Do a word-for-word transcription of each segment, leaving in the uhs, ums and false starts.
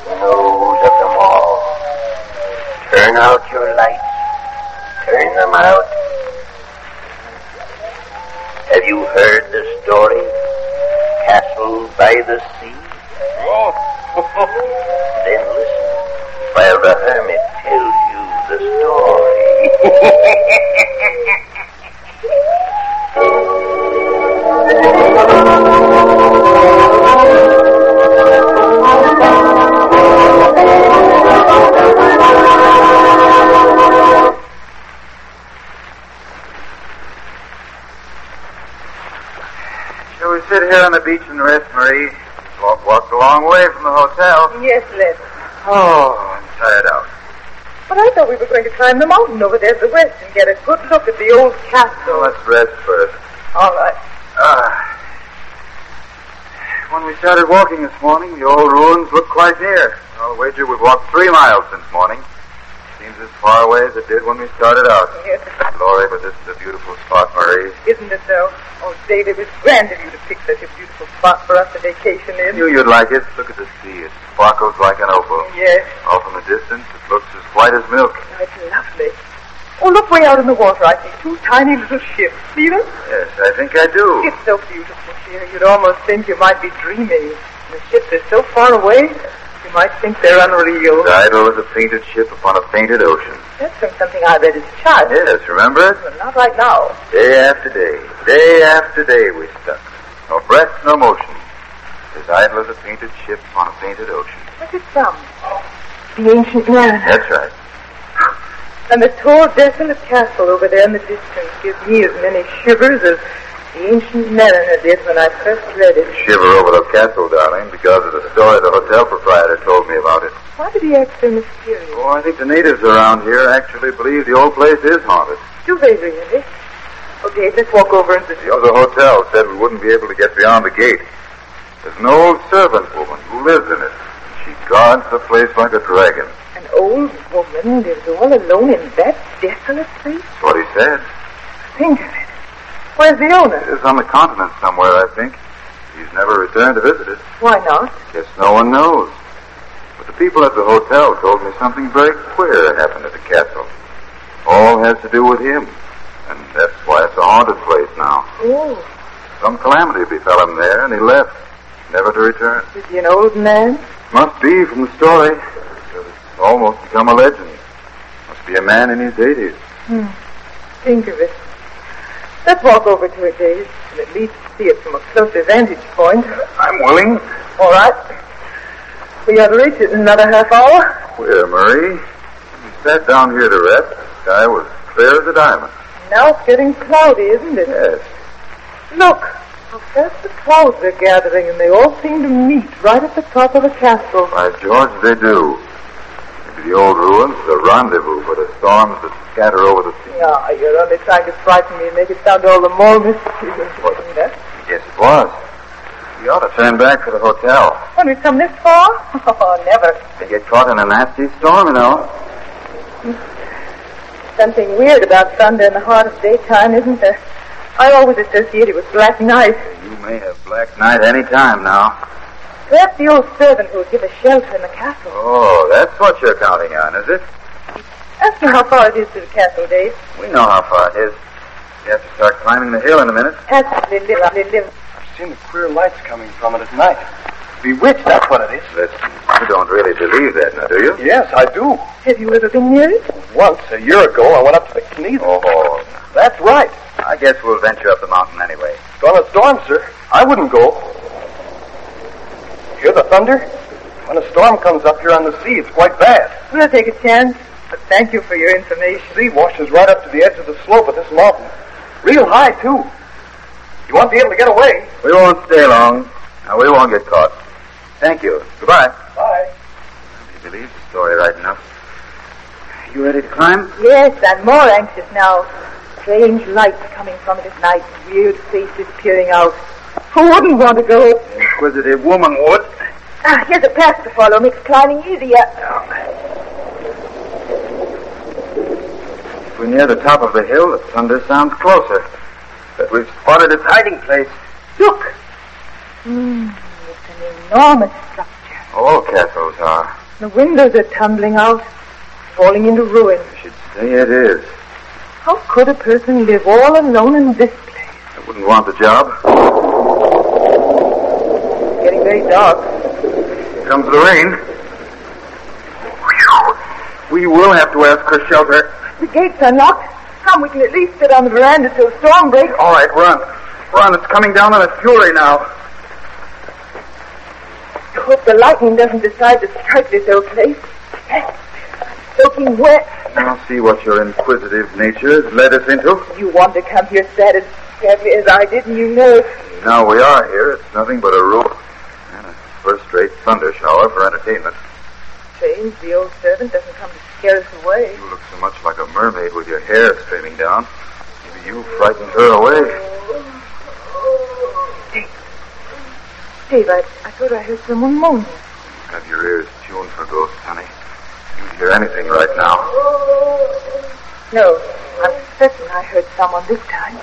Knows of them all. Turn out your lights. Turn them out. Have you heard the story? Castle by the Sea? Oh. Then listen while the hermit tells you the story. Shall we sit here on the beach and rest, Marie? Walk, walked a long way from the hotel. Yes, let's. Oh, I'm tired out. But I thought we were going to climb the mountain over there to the west and get a good look at the old castle. Well, let's rest first. All right. Ah. When we started walking this morning, the old ruins looked quite near. I'll wager we've walked three miles since morning. Seems as far away as it did when we started out. Yes. Glory, but this is a beautiful spot, Marie. Isn't it, though? Oh, Dave, it was grand of you to pick such a beautiful spot for us to vacation in. I knew you'd like it. Look at the sea. It sparkles like an opal. Yes. Off in the distance, it looks as white as milk. That's lovely. Oh, look way out in the water. I see two tiny little ships. See them? Yes, I think I do. It's so beautiful here. You'd almost think you might be dreaming. The ships are so far away, you might think they're unreal. The idol is a painted ship upon a painted ocean. That's from something I read as a child. Yes, remember it? Well, not right now. Day after day, day after day we stuck. No breath, no motion. This idol is a painted ship on a painted ocean. What's it from? The ancient mariner. That's right. And the tall, desolate castle over there in the distance gives me as many shivers as the ancient mariner did when I first read it. Shiver over the castle, darling, because of the story the hotel proprietor told me about it. Why did he act so mysterious? Oh, I think the natives around here actually believe the old place is haunted. Do they really? Okay, let's walk over and see. The other hotel said we wouldn't be able to get beyond the gate. There's an old servant woman who lives in it. She guards the place like a dragon. An old woman lives all alone in that desolate place? That's what he said. Think of it. Where's the owner? It is on the continent somewhere, I think. He's never returned to visit it. Why not? Guess no one knows. But the people at the hotel told me something very queer happened at the castle. All has to do with him. And that's why it's a haunted place now. Oh. Some calamity befell him there, and he left, never to return. Is he an old man? Must be from the story. Because it's almost become a legend. Must be a man in his eighties. Hmm. Think of it. Let's walk over to it, Dave, and at least see it from a closer vantage point. I'm willing. All right. We ought to reach it in another half hour. Queer, Marie. When we sat down here to rest, the sky was clear as a diamond. Now it's getting cloudy, isn't it? Yes. Look, how fast the clouds are gathering, and they all seem to meet right at the top of the castle. By George, they do. Maybe the old ruins is a rendezvous for the storms that scatter over the sea. Yeah, you're only trying to frighten me and make it sound all the more mysterious. Wasn't that? Yes, it was. We ought to turn back to the hotel. When we've come this far? Oh, never. They get caught in a nasty storm, you know. Something weird about thunder in the heart of daytime, isn't there? I always associate it with black night. You may have black night any time now. Perhaps the old servant who would give us shelter in the castle. Oh, that's what you're counting on, is it? Ask me how far it is to the castle, Dave. We know how far it is. You have to start climbing the hill in a minute. Actually, live, live, live. I've seen the queer lights coming from it at night. Bewitched, that's what it is. Listen, you don't really believe that, now, do you? Yes, I do. Have you ever been near it? Once, a year ago, I went up to the Knees. Oh, That's right. I guess we'll venture up the mountain anyway. It's gonna storm, sir. I wouldn't go. Hear the thunder? When a storm comes up here on the sea, it's quite bad. We'll take a chance, but thank you for your information. The sea washes right up to the edge of the slope of this mountain. Real high, too. You won't be able to get away. We won't stay long. Now, we won't get caught. Thank you. Goodbye. Bye. You believe the story right enough. You ready to climb? Yes, I'm more anxious now. Strange lights coming from it at night, weird faces peering out. Who wouldn't want to go? An inquisitive woman would. Ah, here's a path to follow. Makes climbing easier. If we're near the top of the hill, the thunder sounds closer. But we've spotted its hiding place. Look. Hmm, it's an enormous structure. All castles are. The windows are tumbling out, falling into ruin. I should say it is. How could a person live all alone in this place? I wouldn't want the job. It's getting very dark. Here comes the rain. We will have to ask for shelter. The gates are locked. Come, we can at least sit on the veranda till a storm breaks. All right, run. Run, it's coming down on a fury now. I hope the lightning doesn't decide to strike this old place. Soaking wet. I'll see what your inquisitive nature has led us into. You want to come here sad as sadly as I did, and you know it. Now we are here. It's nothing but a room and a first-rate thunder shower for entertainment. Strange, the old servant doesn't come to scare us away. You look so much like a mermaid with your hair streaming down. Maybe you frightened her away. Dave. Dave, I, I thought I heard someone moaning. Have your ears tuned for ghosts, honey. You'd hear anything right now. No, I'm certain I heard someone this time.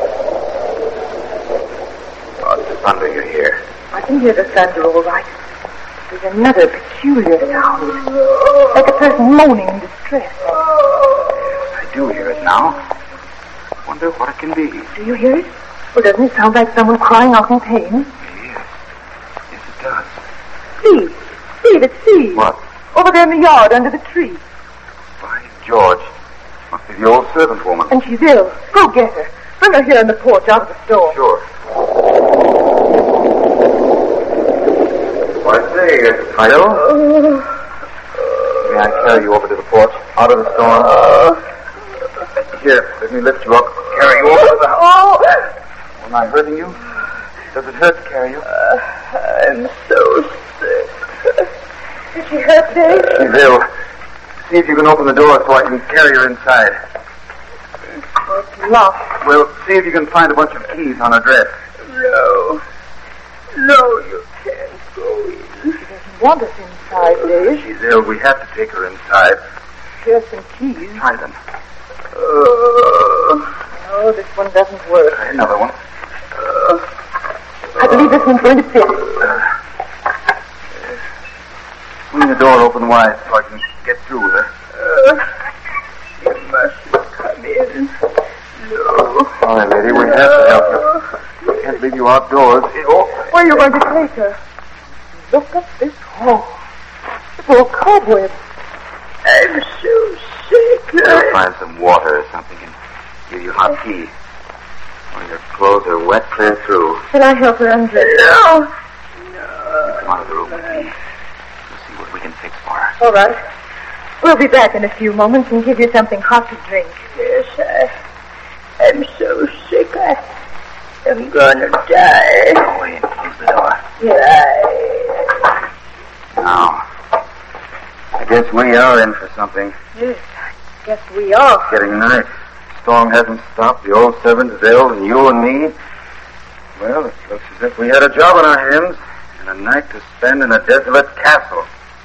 Oh, it's the thunder you hear. I can hear the thunder all right. There's another peculiar sound, like a person moaning in distress. I do hear it now. Wonder what it can be. Do you hear it? Or doesn't it sound like someone crying out in pain? Yes. Yes, it does. See, Steve, it's Steve. What? Over there in the yard under the tree. By George. Must be the old servant woman. And she's ill. Go get her. Bring her here on the porch out of the storm. Sure. I say, Fido? May I carry you over to the porch, out of the storm? Here, let me lift you up, carry you over to the house. Oh! Am I hurting you? Does it hurt to carry you? Uh, I'm so sick. Is she hurt, Dave? She's ill. See if you can open the door so I can carry her inside. Oh, it's locked. Well, see if you can find a bunch of keys on her dress. No. No, you can't go in. She doesn't want us inside, Dave. She's ill. We have to take her inside. Here's some keys. Try them. Oh. No, this one doesn't work. Try another one. Uh, I believe this one's going to fit. Swing the door open wide so I can get through with her. Uh, you mustn't come in. No. All right, lady, we have to help you. We can't leave you outdoors. Oh. Where are you going to take her? Look at this hole. It's all cobwebs. I'm so sick. I'll find some water or something and give you hot tea. When your clothes are wet clear through. Can I help her undress? No. No. Come out of the room with me. We'll see what we can fix for her. All right. We'll be back in a few moments and give you something hot to drink. Yes, I... I'm so sick. I... I'm gonna die. Go away and close the door. Yeah. Now, I guess we are in for something. Yes, I guess we are. It's getting night. The storm hasn't stopped. The old servant is ill, and you and me. Well, it looks as if we had a job on our hands and a night to spend in a desolate castle.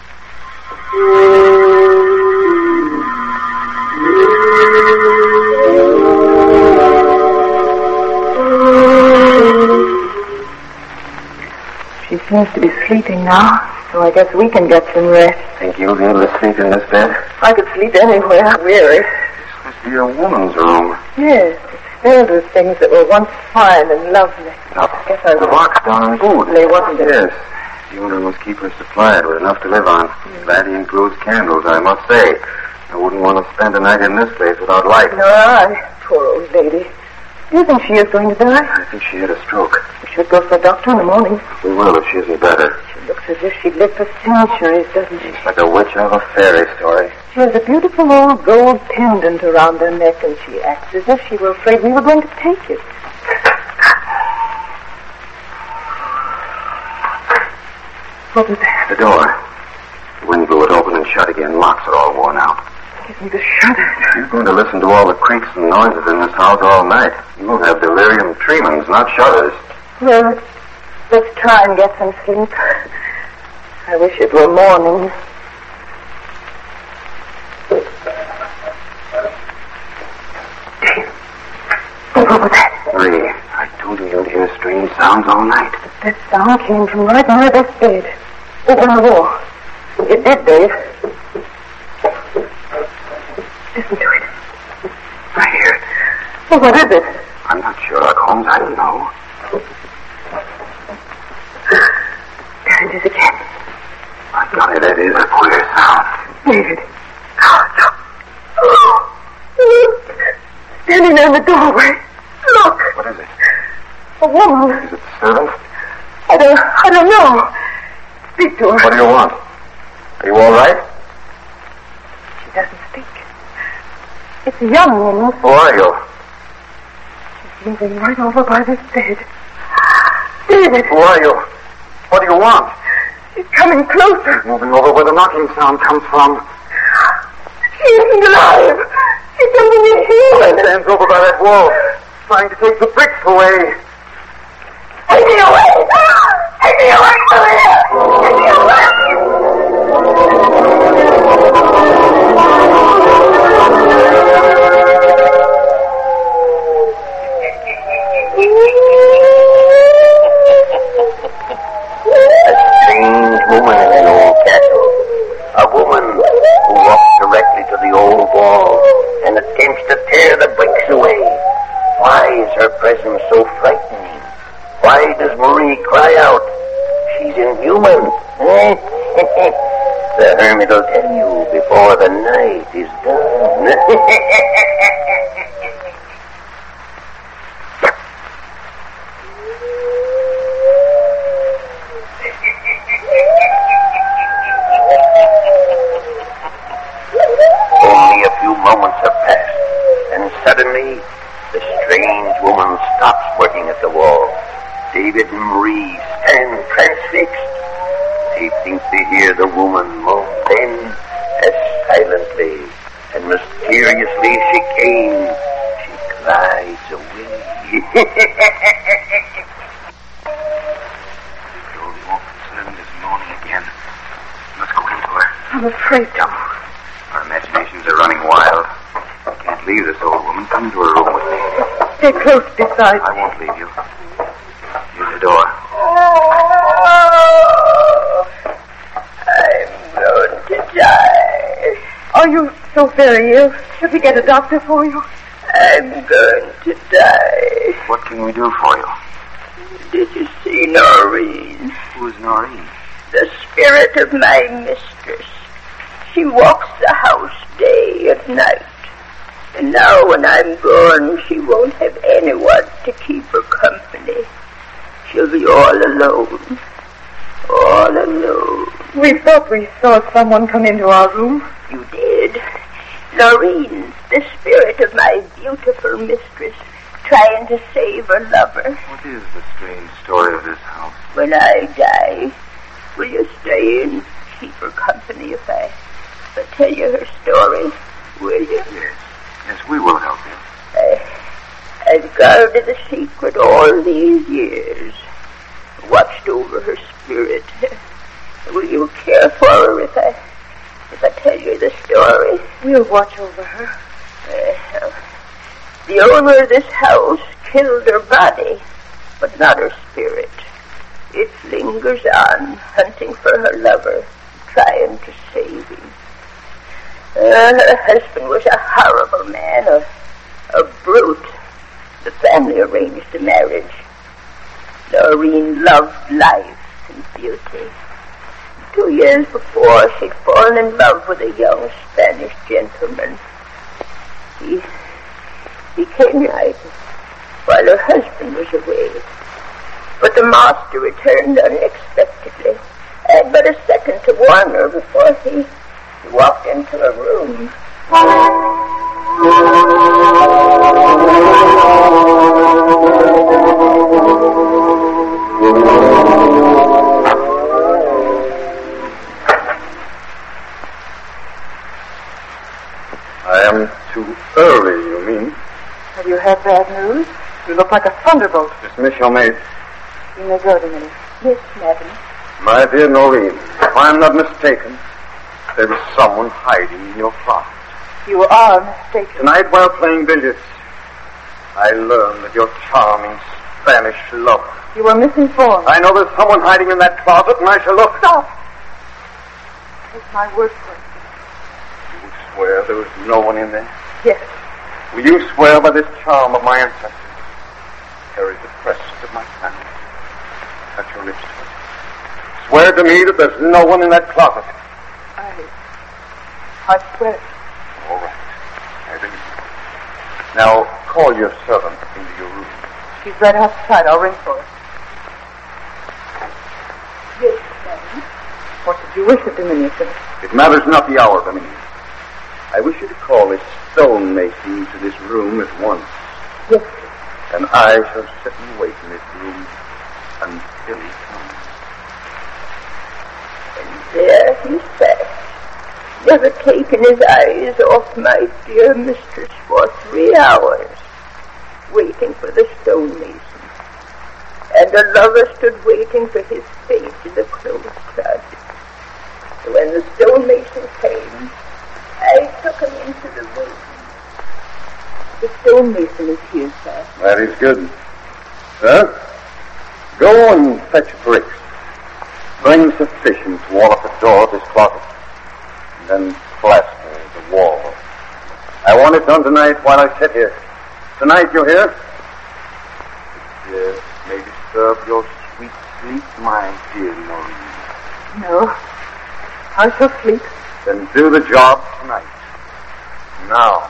She seems to be sleeping now, so I guess we can get some rest. Think you'll be able to sleep in this bed? I could sleep anywhere. I'm weary. This must be a woman's room. Yes, it's filled with things that were once fine and lovely. Now, I guess I the box down in food. They wasn't it? Yes. The owner must keep her supplied with enough to live on. Mm. That includes candles, I must say. I wouldn't want to spend a night in this place without light. Nor I. Poor old lady. Do you think she is going to die? I think she had a stroke. We should go for a doctor in the morning. We will if she isn't better. She looks as if she'd lived for centuries, doesn't she? It's like a witch out of a fairy story. She has a beautiful old gold pendant around her neck, and she acts as if she were afraid we were going to take it. What was that? The door. The wind blew it open and shut again. Locks are all worn out. Give me the shutters. You're going to listen to all the creaks and noises in this house all night. You'll have delirium tremens, not shudders. Well, let's, let's try and get some sleep. I wish it were morning. What was that? Marie, I told you you'd hear strange sounds all night. That sound came from right near this bed. Over the wall. It did, Dave. Listen to it. I hear it. Well, what is it? I'm not Sherlock Holmes. I don't know. There it is again. My golly, that is a queer sound. David. Oh, look. Standing there in the doorway. Look. What is it? A woman. Is it the servant? I don't, I don't know. Speak to her. What do you want? Are you all right? She doesn't speak. It's a young woman. Who are you? She's moving right over by this bed. David. Who are you? What do you want? She's coming closer. Moving over where the knocking sound comes from. She isn't alive. She's under the heel. Stands over by that wall, trying to take the bricks away. Take me away! Take me away from here! Take me away! A strange woman in an old castle. A woman who walks directly to the old wall and attempts to tear the bricks away. Why is her presence so frightening? Why does Marie cry out? She's inhuman. The hermit will tell you before the night is done. Only a few moments have passed, and suddenly the strange woman stops working at the wall. David and Marie stand transfixed. They think they hear the woman moan. Then, as silently and mysteriously as she came, she glides away. The old woman's servant is moaning again. Let's go into her. I'm afraid to. Our imaginations are running wild. I can't leave this old woman. Come into her room with me. Stay close beside me. I won't leave you. Here's the door. Oh, I'm going to die. Are you so very ill? Should we get a doctor for you? I'm going to die. What can we do for you? Did you see Noreen? Who is Noreen? The spirit of my mistress. She walks the house day and night. And now when I'm gone, she won't have anyone to keep her company. She'll be all alone. All alone. We thought we saw someone come into our room. You did. Noreen, the spirit of my beautiful mistress, trying to save her lover. What is the strange story of this house? When I die, will you stay and keep her company if I, if I tell you her story? Will you? Yes. Yes, we will help you. I, I've guarded the secret all these years. Watched over her spirit. Will you care for her if I, if I tell you the story? We'll watch over her. Uh, the owner of this house killed her body, but not her spirit. It lingers on, hunting for her lover, trying to save him. Uh, her husband was a horrible man, a, a brute. The family arranged the marriage. Noreen loved life and beauty. Two years before, she'd fallen in love with a young Spanish gentleman. He, he came right while her husband was away. But the master returned unexpectedly. I had but a second to warn her before he, he walked into her room. I am too early, you mean? Have you had bad news? You look like a thunderbolt. Dismiss your maid. You may go to me. Yes, madam. My dear Noreen, if I am not mistaken, there is someone hiding in your closet. You are mistaken. Tonight, while playing billiards, I learned of your charming Spanish lover. You were misinformed. I know there's someone hiding in that closet, and I shall look. Stop. Take my word for it. You swear there was no one in there? Yes. Will you swear by this charm of my ancestors? Carry the crest of my family. Touch your lips to it. Swear to me that there's no one in that closet. I... I swear. All right. I believe you. Now, call your servant into your room. She's right outside. I'll ring for her. Yes, Daddy. What did you wish of Diminution? It matters not the hour, Dominica. I wish you to call this stonemason to this room at once. Yes. And I shall sit and wait in this room until he comes. And there he sat, never taking his eyes off my dear mistress for three hours, waiting for the stonemason. And the lover stood waiting for his fate in the closed closet. When the stonemason came, I took him into the room. The stonemason is here, sir. That is good. Sir, go and fetch bricks. Bring sufficient to wall up the door of this closet. And then plaster the wall. I want it done tonight while I sit here. Tonight, you hear? Yes, may disturb your sweet sleep, my dear Maureen. No. I shall sleep. Then do the job tonight. Now.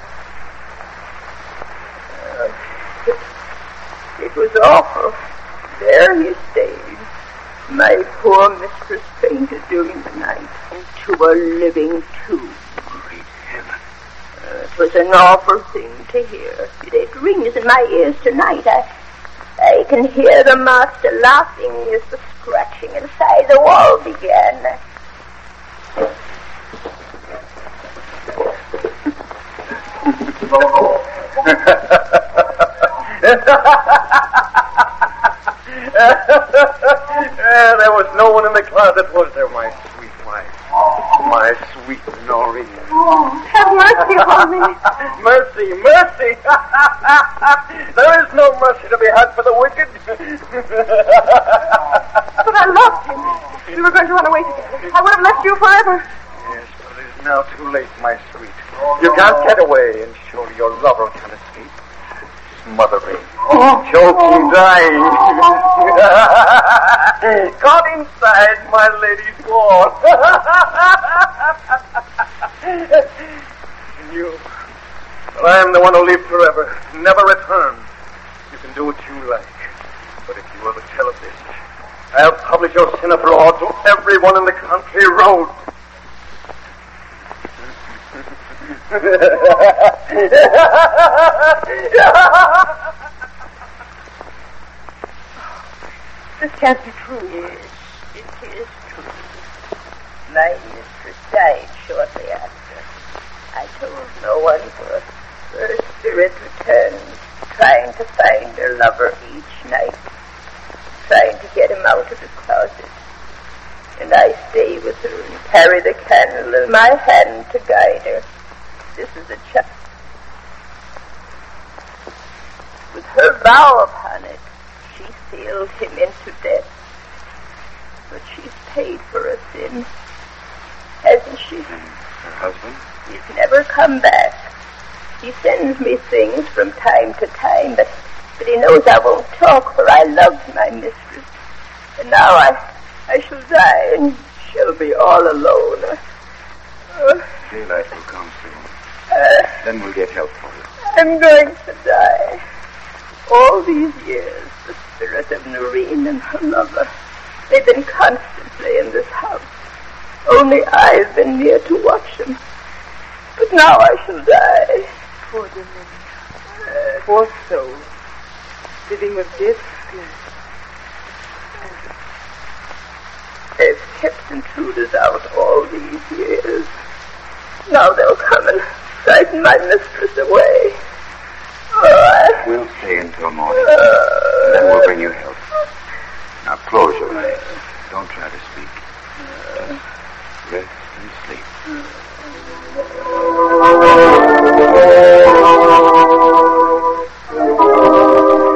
Uh, it, it was awful. There he stayed. My poor mistress fainted during the night into a living tomb. Great heaven. Uh, it was an awful thing to hear. It rings in my ears tonight. I, I can hear the master laughing as the scratching inside the wall began. uh, there was no one in the closet, was there, my sweet wife? My sweet Noreen. Oh, have mercy on me. Mercy, mercy. There is no mercy to be had for the wicked. But I loved him. We were going to run away together. I would have left you forever. Yes, but it is now too late, my sweet. You can't get away, and surely your lover can escape. Smothering, Oh. choking, dying. Caught inside my lady's wall. You, well, I am the one who lives forever, never return. You can do what you like, but if you ever tell of this, I'll publish your sin abroad to everyone in the country road. This can't be true. Yes, it is true. My mistress died shortly after. I told no one, for her spirit returned, trying to find her lover each night, trying to get him out of the closet. And I stay with her and carry the candle in my hand to guide her. This is a child. With her vow upon it, she sealed him into death. But she's paid for her sin, hasn't she? And her husband? He's never come back. He sends me things from time to time, but, but he knows I won't talk, for I loved my mistress. And now I, I shall die, and she'll be all alone. Uh, Daylight will come soon. uh, Then we'll get help for you. I'm going to die. All these years, the spirit of Noreen and her lover, they've been constantly in this house. Only I've been near to watch them. But now I shall die. Poor Dominion. Uh, Poor soul. Living with death spirit. They've kept intruders out all these years. Now they'll come and frighten my mistress away. Oh, I... We'll stay until morning, and then we'll bring you help. Now close your eyes. Don't try to speak. Just rest and sleep.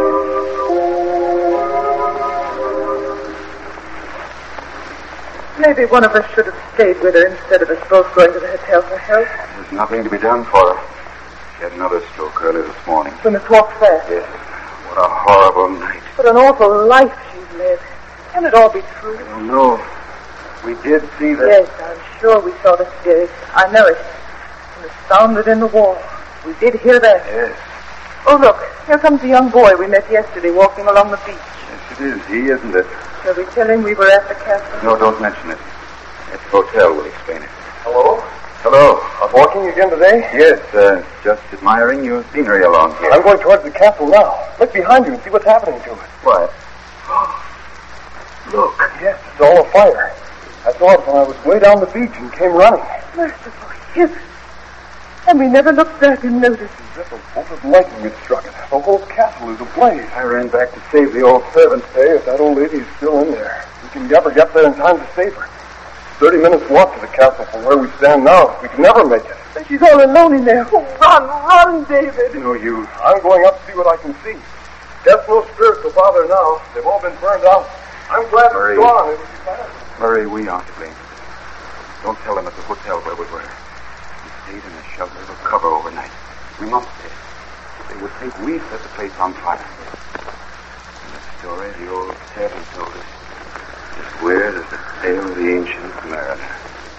Lady Maybe one of us should have stayed with her instead of us both going to the hotel for help. There's nothing to be done for her. She had another stroke early this morning. We must walk fast. Yes. What a horrible night. What an awful life she's lived. Can it all be true? I don't know. We did see the... Yes, I'm sure we saw the spirit. I know it. And it sounded in the wall. We did hear that. Yes. Oh, look. Here comes the young boy we met yesterday walking along the beach. Yes, it is. He, isn't it? Shall we tell him we were at the castle? No, don't mention it. At the hotel, we'll explain it. Hello? Hello. Out walking again today? Yes, uh, just admiring your scenery along here. I'm going towards the castle now. Look behind you and see what's happening to it. What? Look. Yes, it's all afire. I saw it when I was way down the beach and came running. Merciful heaven. And we never looked back and noticed. As if a bolt of lightning had struck it. The whole castle is ablaze. I ran back to save the old servant. Say, if that old lady's still in there, we can never get there in time to save her. Thirty minutes walk to the castle from where we stand now. We can never make it. And she's all alone in there. Oh, run, run, David. No use. I'm going up to see what I can see. Death no spirits will bother now. They've all been burned out. I'm glad Murray. it's gone. It was fast. Murray, we aren't to blame. Don't tell them at the hotel where we were. We stayed in a shelter of cover overnight. We must stay. They would think we set the place on fire. In the story the old servant told us, as weird as the tale of the ancient mariner.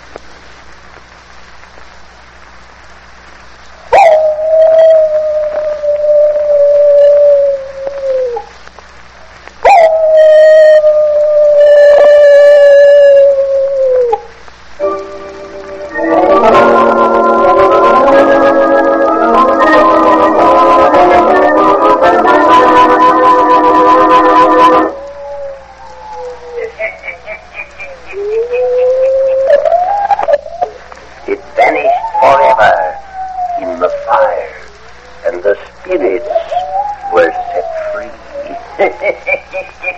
It vanished forever in the fire, and the spirits were set free.